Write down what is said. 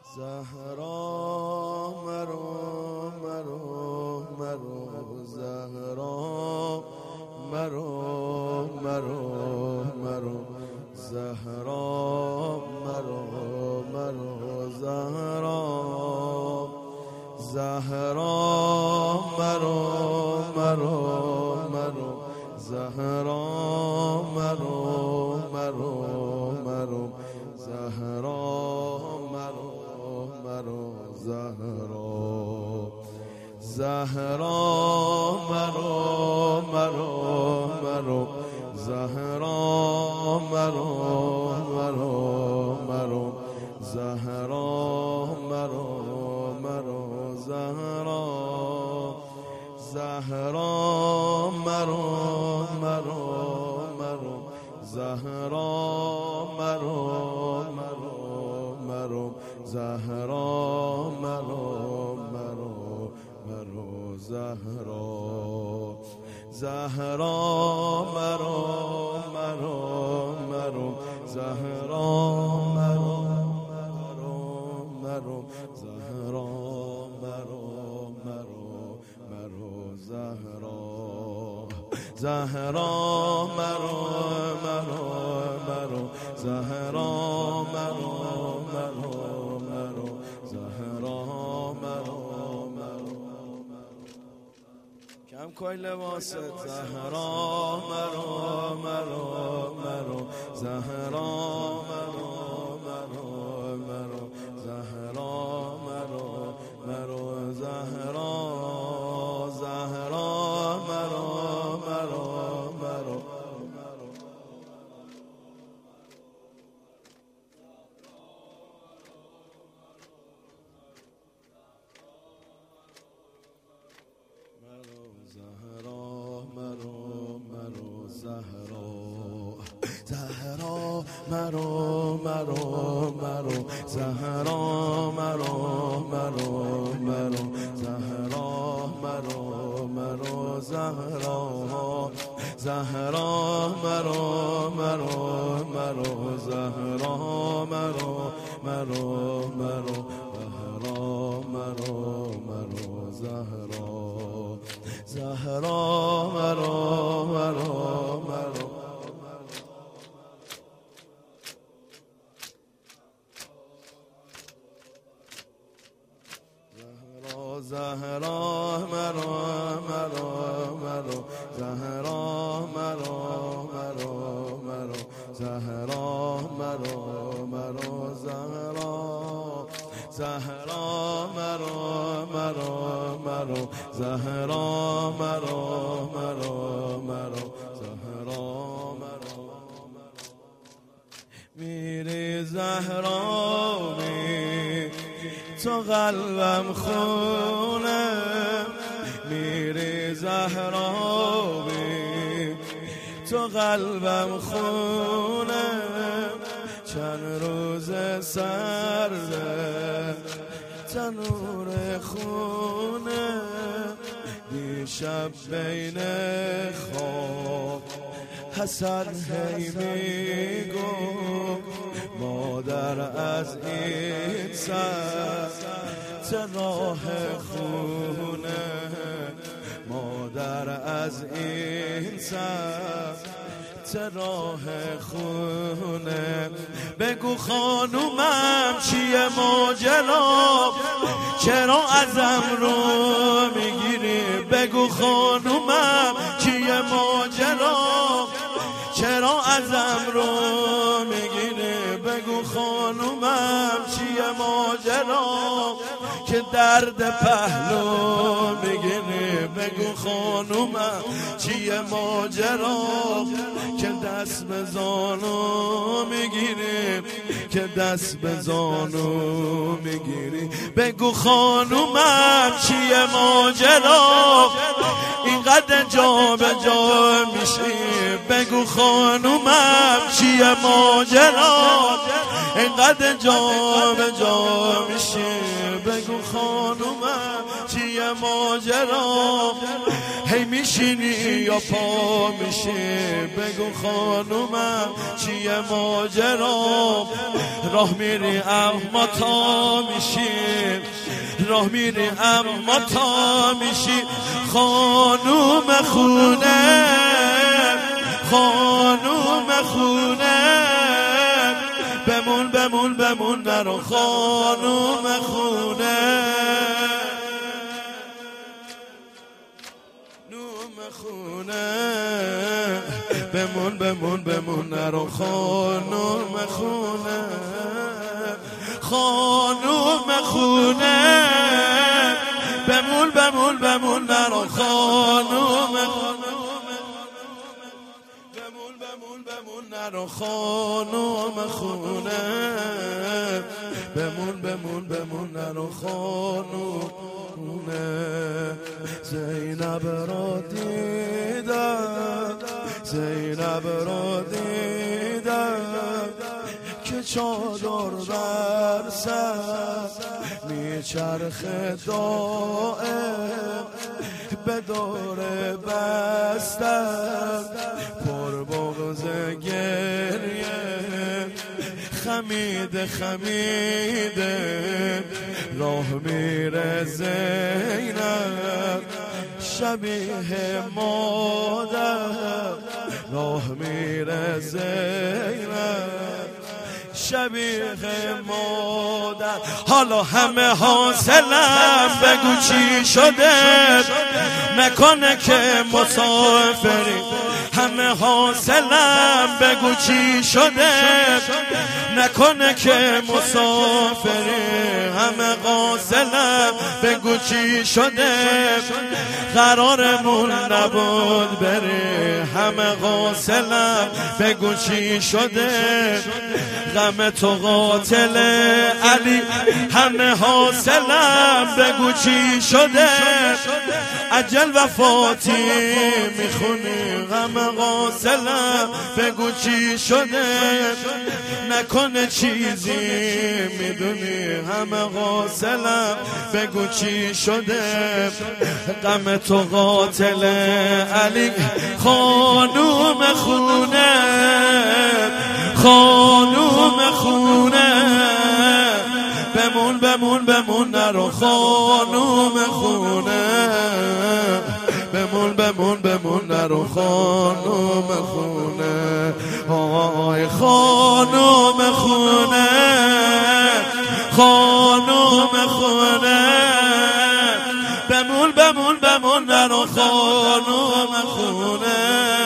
زهرا مرو مرو مرو زهرا مرو مرو مرو زهرا مرو مرو زهرا زهرا مرو مرو مرو زهرا مرو مرو مرو زهرا مرو مرو زهرا زهرا مرو مرو مرو زهرا مرو مرو مرو زهرا مرو مرو زهرا زهرا مرو مرو مرو زهرا مرو مرو مرو زهرا مرو مرو مرو زهرا زهرا مرو مرو مرو زهرا مرو مرو مرو زهرا مرو مرو مرو زهرا زهرا مرو مرو مرو زهرا مرو مرو مرو زهرا مرو مرو کم کوی لباست زهرا مرو مرو مرو زهرا مرو مرو مرو زهرا مرو مرو زهرا زهرا مرو مرو مرو زهرا مرو مرو زهرا زهرا مرو مرو مرو زهرا مرو مرو مرو زهرا مرو مرو زهرا زهرا مرو مرو مرو زهرا مرو مرو مرو زهرا مرو مرو زهرا زهرا مرو مرو مرو زهرا مرو مرو مرو زهرا مرو مرو مرو زهرا مرو مرو زهرا زهرا مرو مرو مرو زهرا مرو مرو مرو زهرا مرو میری زهرا تو قلبم خونه میری زهرا تو قلبم خونه چند روز سرده تنور خونه دیشب بین خواب حسن هی میگو مادر از این سر راه خونه مادر از این سر راه خونه بگو خانومم چیه ماجرا چرا ازم رو میگیری بگو خانومم چیه ماجرا چرا ازم رو میگیری بگو خانومم چیه ماجرا که درد پهلو میگیری بگو خانومم چیه ماجرا که دست به زانو میگیری که دست به زانو میگیری بگو خانومم چیه ماجرا اینقدر جا به جا میشی بگو خانومم چیه ماجرا اینقدر جا به جا میشی بگو خانومم چیه ماجرا هی میشینی یا پا میشی بگو خانومم چیه ماجرا راه میری اما تا میشی راه میری اما تا میشی خانوم خونه خانوم خونه بمون بمون بمون نرو خانوم خونه خونه بمون بمون بمون نرو خانوم خونه خانوم خونه بمون بمون بمون نرو خانوم بمون بمون بمون نرو خانوم خونه بمون بمون بمون نرو خانوم زینب را دیدم زینب را دیدم که چادر بر سر میچرخه دائم به دور بستم پر بغض گریه خمیده خمیده راه میره زینب شبیه مادر راه میره زینب شبیه مادر حالا همه حاصلم بگو چی شده نکنه که مسافری همه حاصلم بگو چی شده نکنه که مسافری همه حاصلم بگو چی شده قرارمون نبود بری همه حاصلم بگو چی شده غم تو قاتل علی همه حاصلم بگو چی شده اجل وفاتی میخونی غم غاسلم بگو چی شده نکنه چیزی میدونی همه غاسلم بگو چی شده غم تو قاتل علی خانوم خونه خانوم خونه بمون بمون بمون نرو خانوم خونه بمون بمون بمون نرو خانوم خونه آی خانوم خونه خانوم خونه بمون بمون بمون نرو خانوم خونه